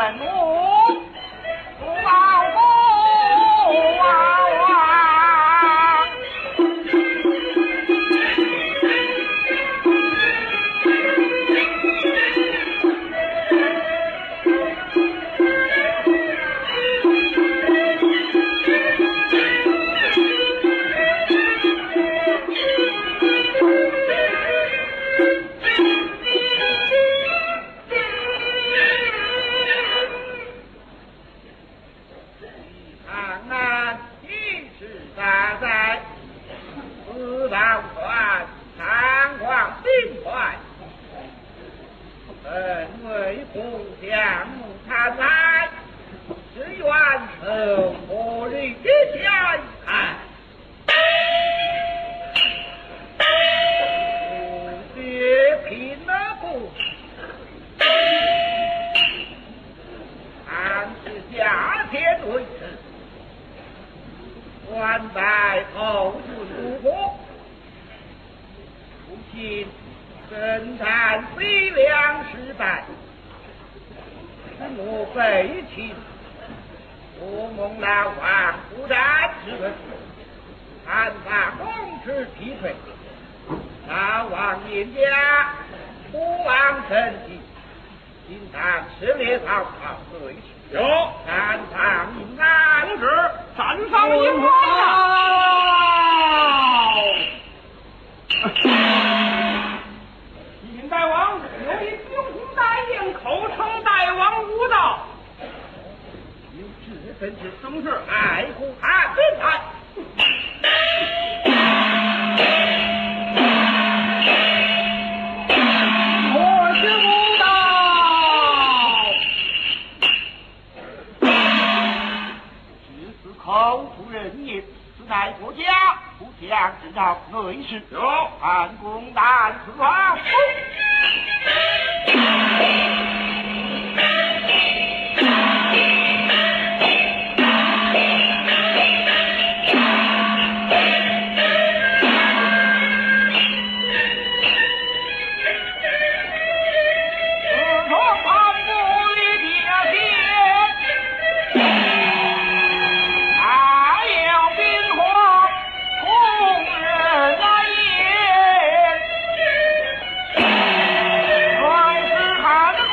来是看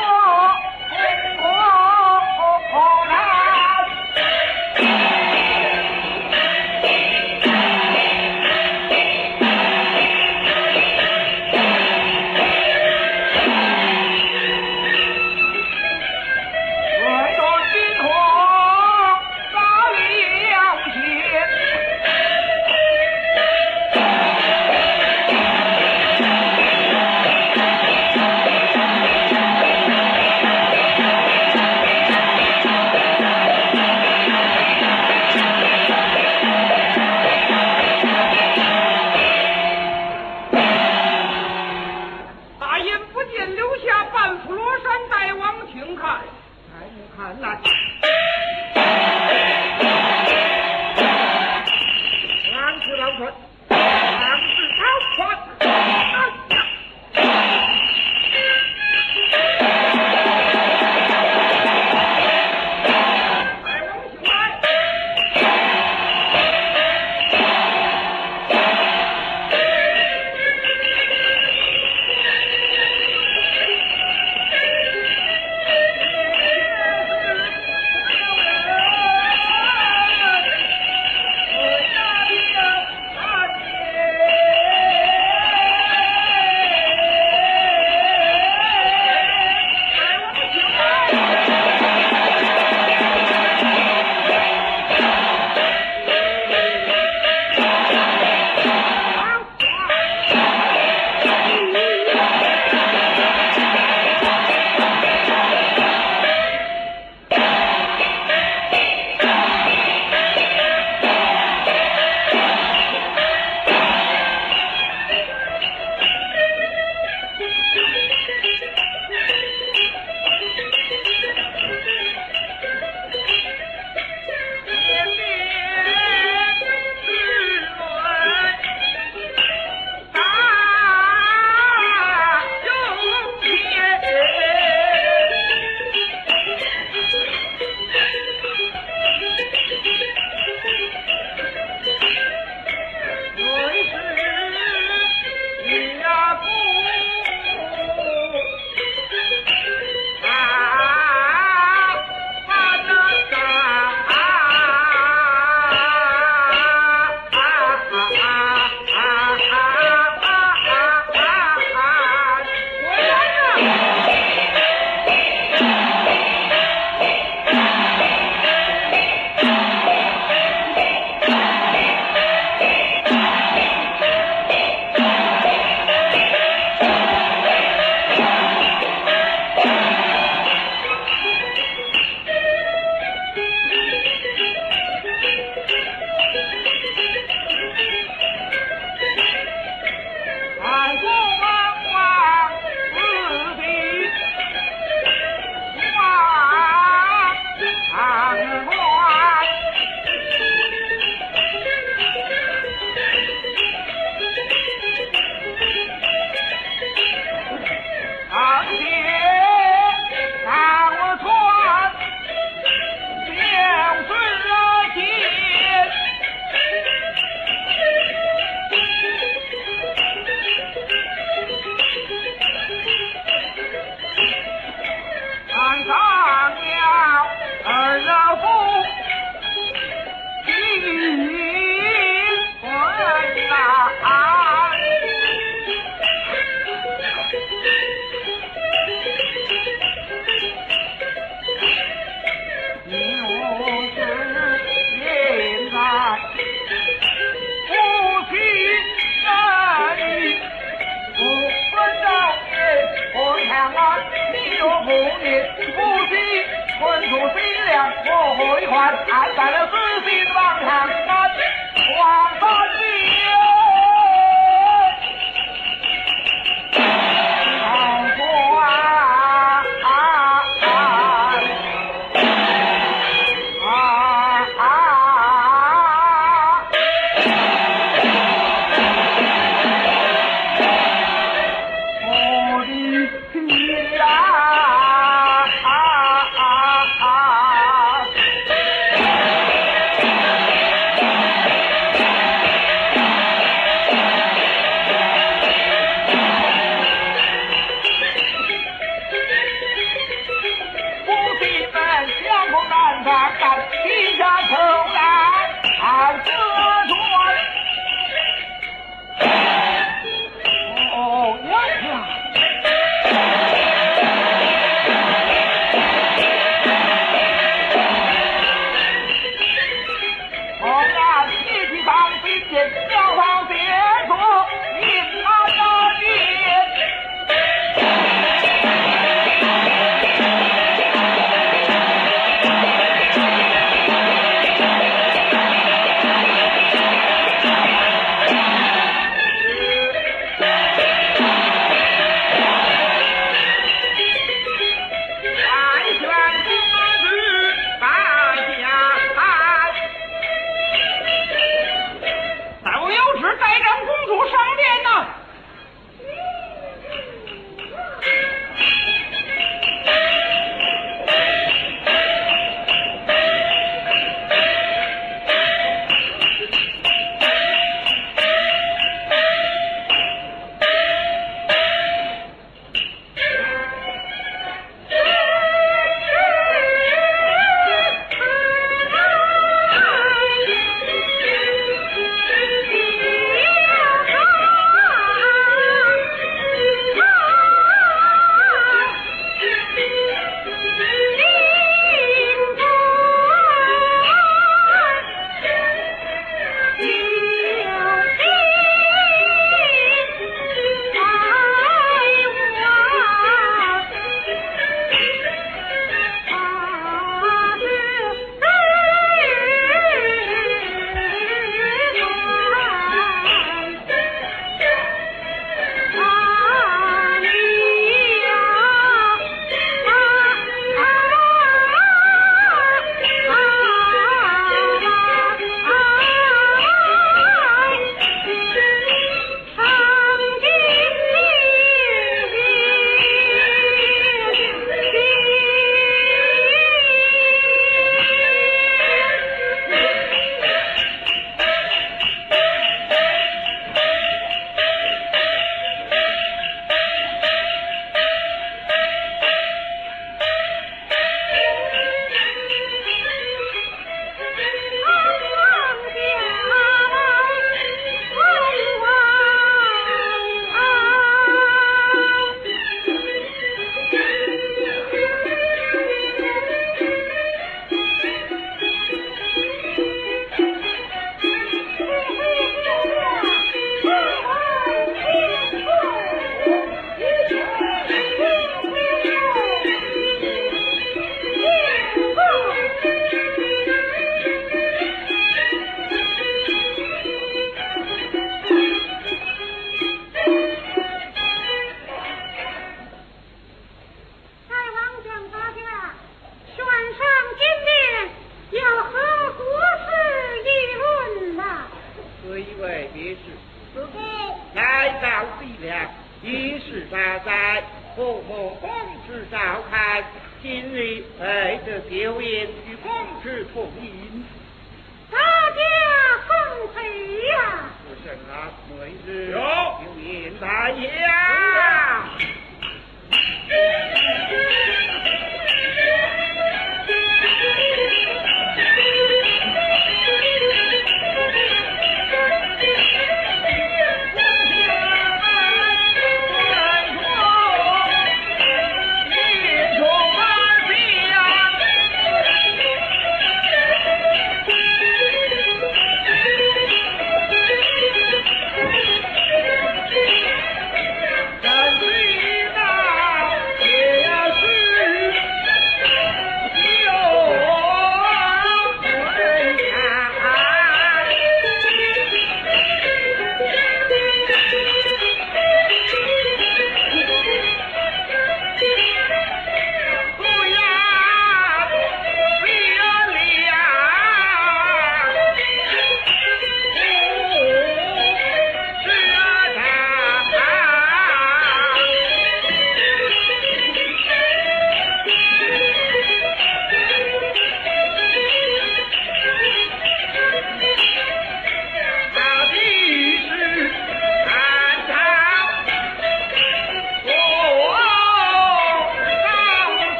不息，存出心量，我回还，安在了自信王堂，王三爷。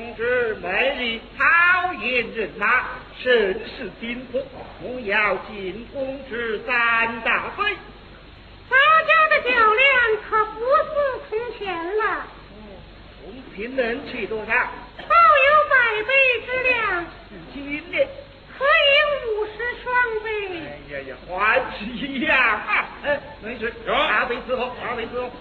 公子美丽好言人马，甚是惊恐，我要进公子3大杯。 大家的较量可不是从前了。 公平能取多少？ 保有100倍之量。 今年可以50双倍。 哎呀，欢喜一样啊！没事，大杯伺候，大杯伺候。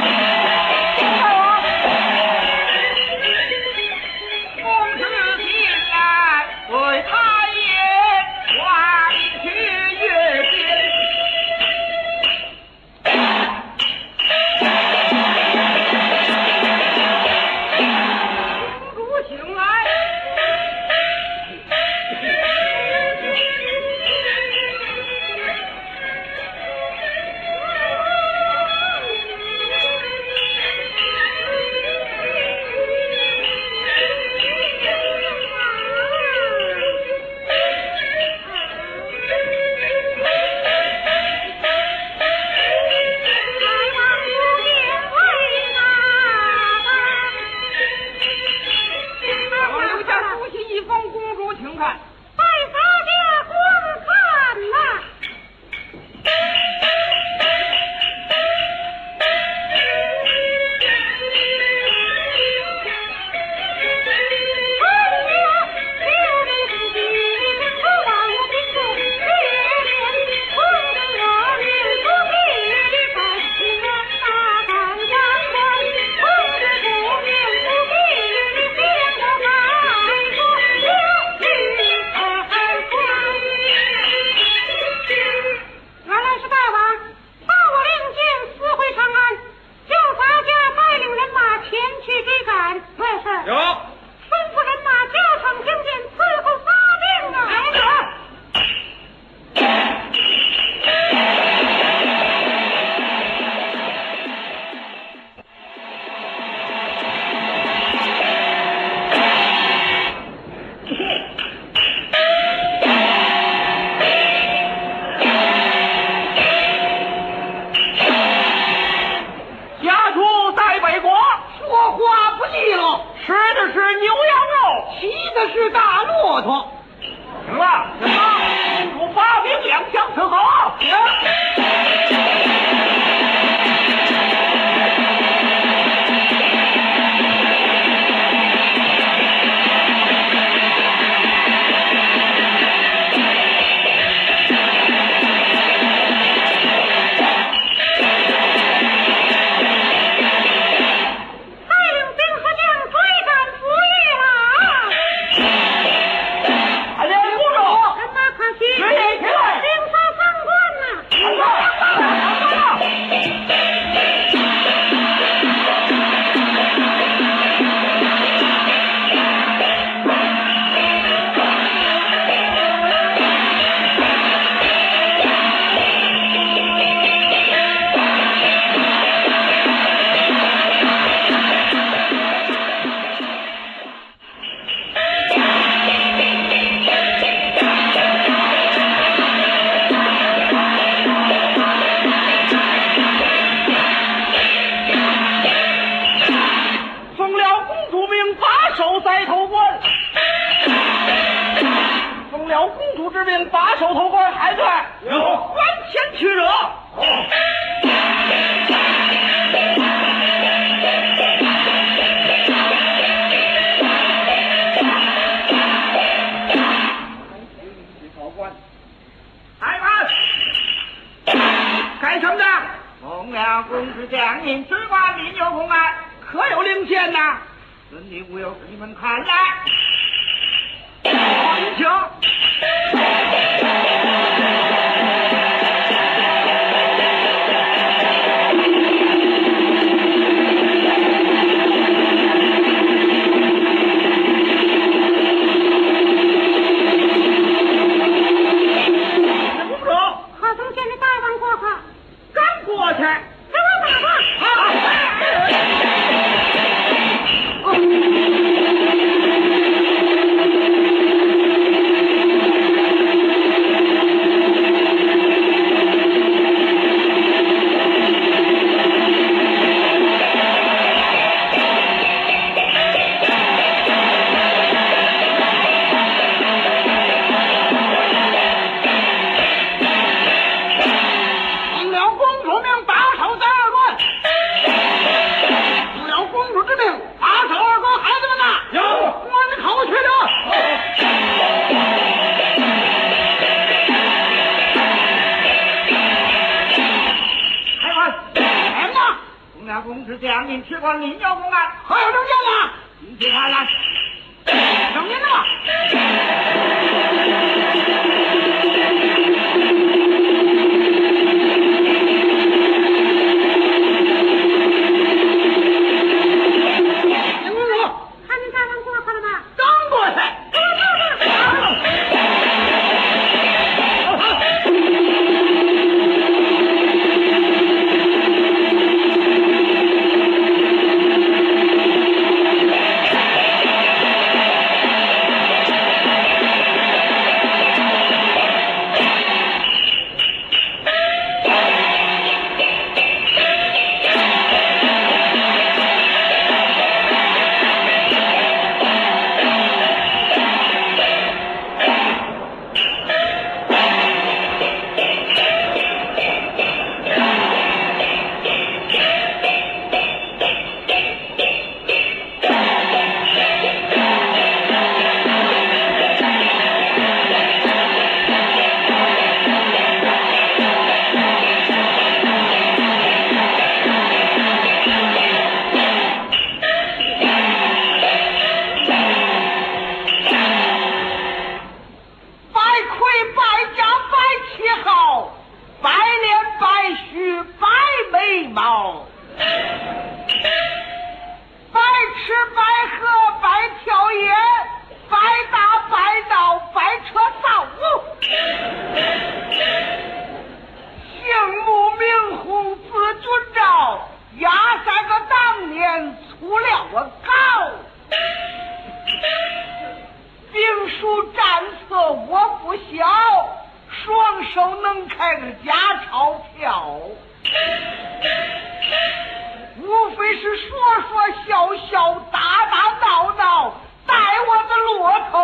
公子的是大骆驼。行了，行了，公主发兵两相伺候。行。把守头关，还在有关前去惹。 高官，开门！干什么的？奉了公子将您只管民有公安， 可有令箭呐？ 孙女无有使你们看来。 请。 公子将您去管民要公安， 何有证件呢？ 你去看来， 证件呢？ 是说说笑笑，打打闹闹，带我的骆驼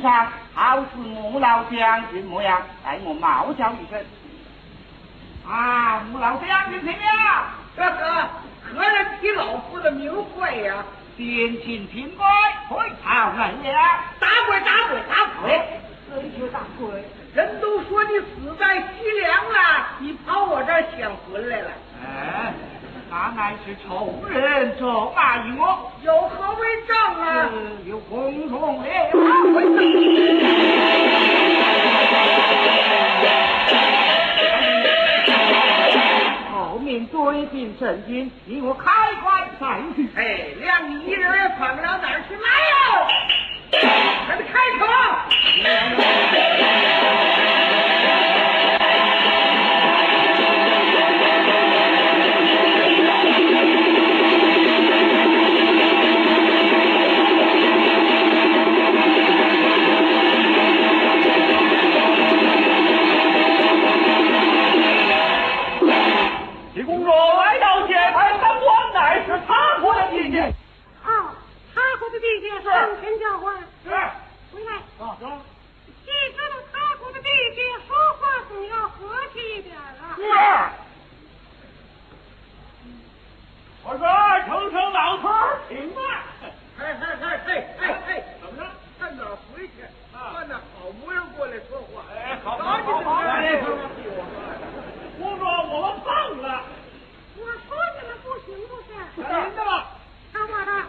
上，好似穆老将军模样，待我冒叫一声。啊，穆老将军听了， 这个何人提老夫的名讳呀？ 殿前平贵，回朝人也。 打鬼打鬼打鬼！ 谁就打鬼？ 人都说你死在西凉了，你跑我这儿显魂来了。 哎，那乃是仇人咒骂于我， 有何为证啊？ 有公众的后面追兵神军，你我开关再去。 哎，谅你一人也跑不了哪儿去，来哟！快点开口！ 李公主来到前台参观，乃是他国的地界。 哦，他国的地界上前交换。 是。 回来。 啊，行。 既知道他国的地界，说话总要和气一点啊。 是。我说成成老头儿，请吧。 哎， 怎么着？ 趁早回去，换那好模样过来说话。 哎，好， 哎， 公主，我们碰了。 我说你们不行不是？ 您的吧。 看我的。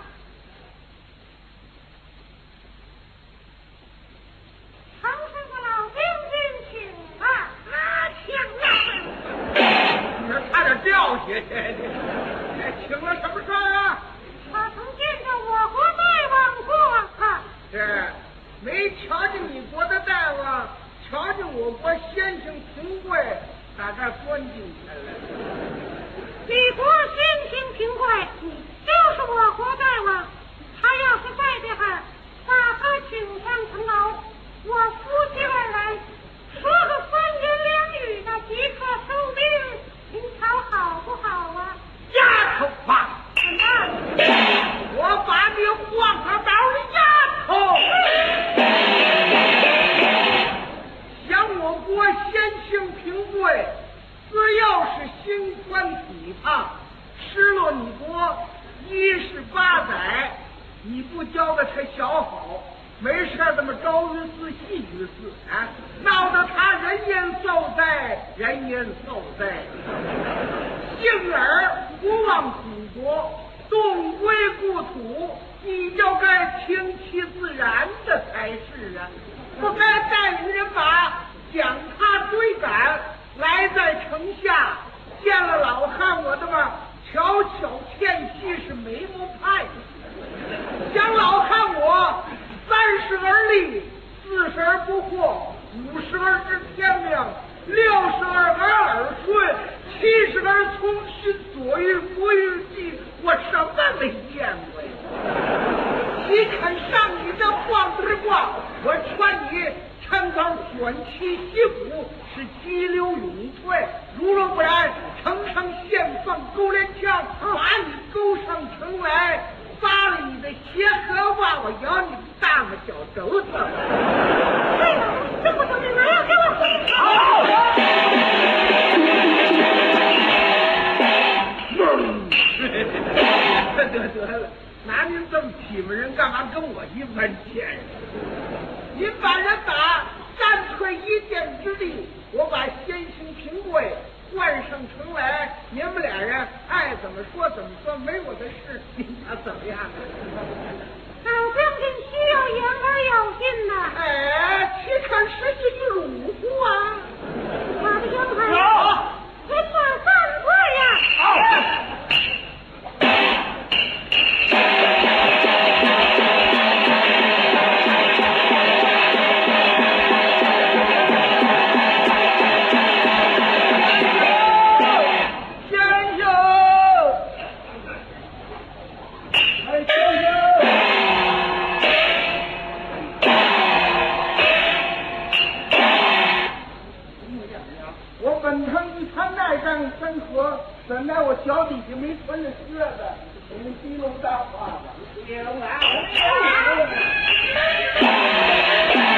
常师傅老将军请吧，请了。 你这差点掉下去！哎，请了什么事儿啊？ 他曾见着我国大王过啊。 是，没瞧见你国的大王，瞧见我国先行平贵，打这儿钻进去了。 你国先行平贵，就是我国大王。他要是在这儿，把他请上城楼，我夫妻二人说个三言两语的即刻收兵，您瞧好不好啊？ 丫头吧， 怎么？ 我把你黄河包的丫头！想我国先行平贵，只要是心宽体胖，失落你国18载，你不教的他小好，没事这么朝于私夕于私啊，闹得他人言受灾，幸而不忘祖国，动归故土，你就该听其自然的才是啊，不该带领人马将他追赶，来在城下见了老汉我的嘛，巧巧倩兮是眉目派，将老汉我30而立，40而不惑，50而知天命，62而耳顺，70而从心，左欲不欲计，我什么没见过呀？你肯上你的晃之卦，我劝你趁早选其西府，是激流勇退，如若不然，城上现放勾连枪，把你勾上城来，扒了你的鞋和袜，我咬你大个脚肘子。 对了，这不就你们要给我回得了，拿您这么体面人，干嘛跟我一般见识？您把人打，战退一箭之地，我把先行平贵换上城来，你们俩人爱怎么说怎么说，没我的事，您想怎么样？ 老将军需要言而有信呐。 哎，岂肯实际于辱乎啊？ 我的英台人马散会呀！ 本来我脚底下没穿着靴子，我们提笼大话吧，提笼啊！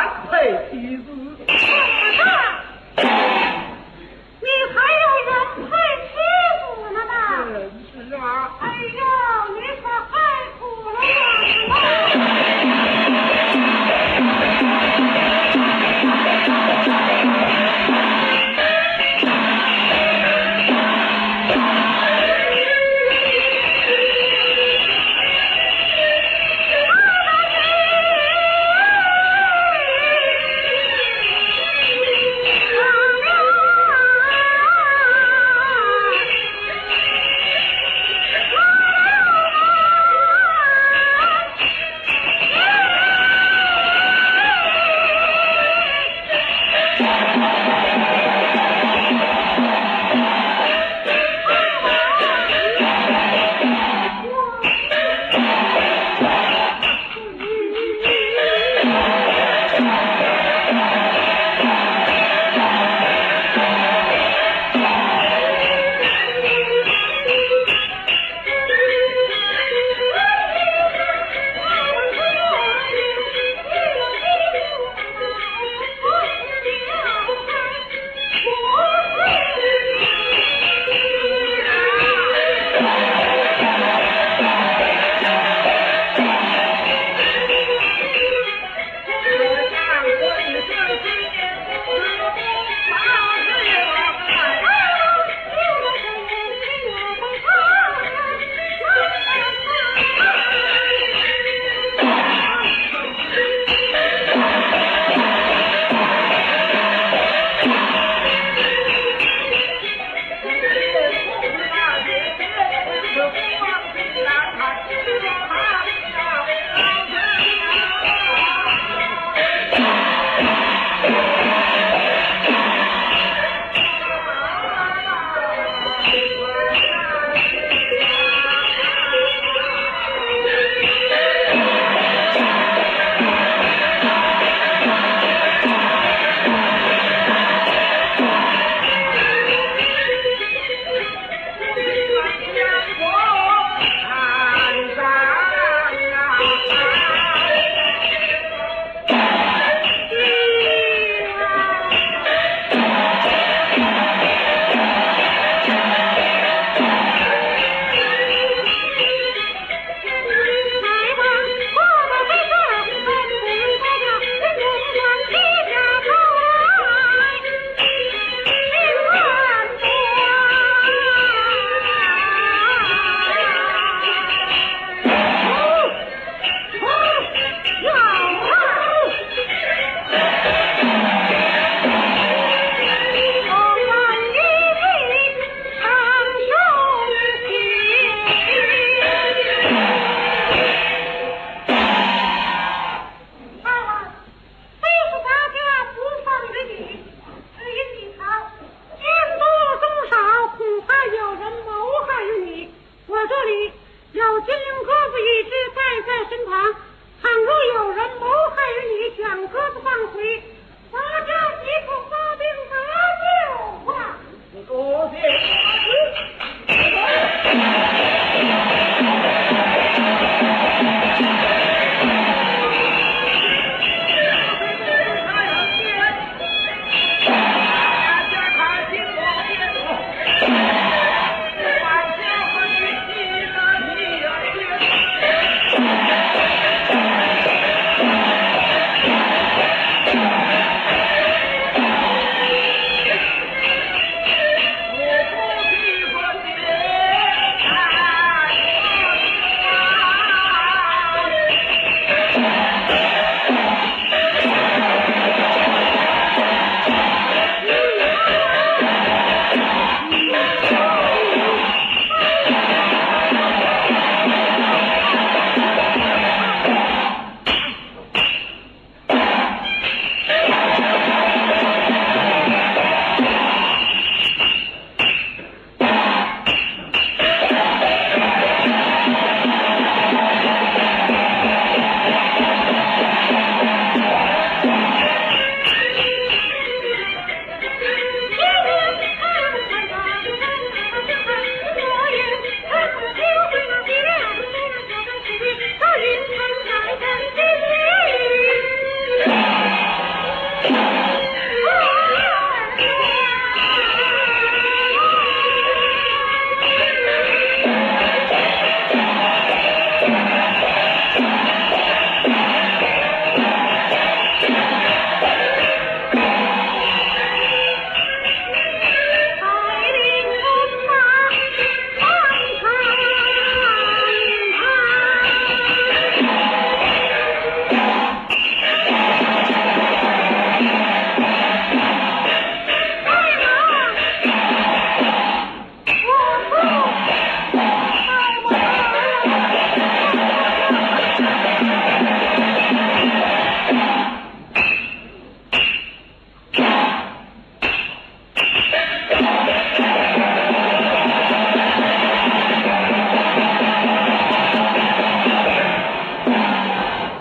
配妻子。